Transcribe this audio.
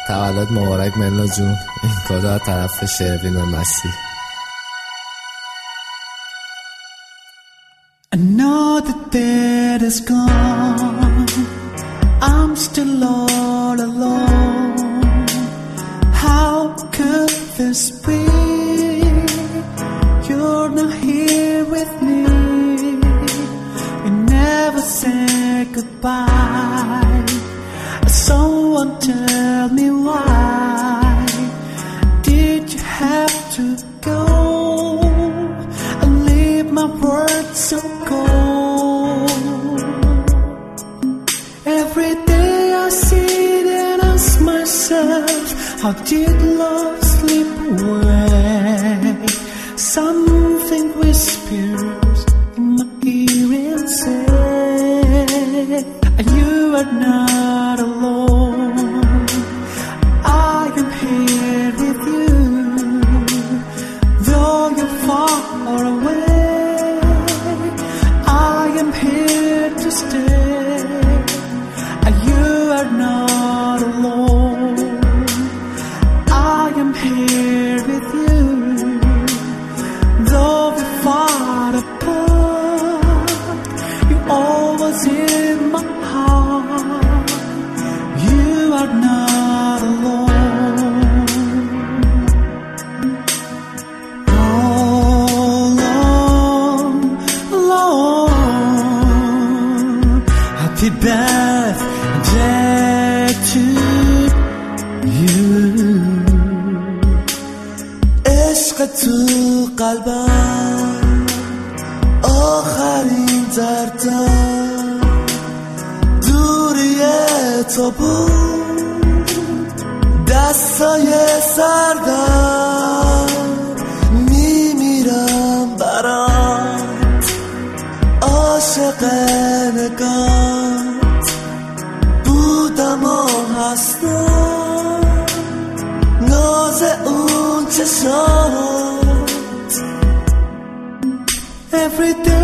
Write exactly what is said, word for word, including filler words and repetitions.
تولد مبارک ملا جون. این کادا طرف شروین و مسیح. Another day is gone, I'm still all alone. How could this be? You're not here with me. You never said goodbye. Someone tell me why did you have to go and leave my world so cold? Every day I sit and ask myself, how did love slip away? Something whispers in my ear and says, you are not alone. I am here with you, though you're far away. I am here to stay. You are not alone. I am here with you, though we're far apart. You're always in my heart. You are not alone. Alone, alone. Happy birthday to you. عشق تو قلبم آخرین دردم دوری تو بود دستای سردم میمیرم برات عاشق نگات بودم و هستم ناز اون چشات Every day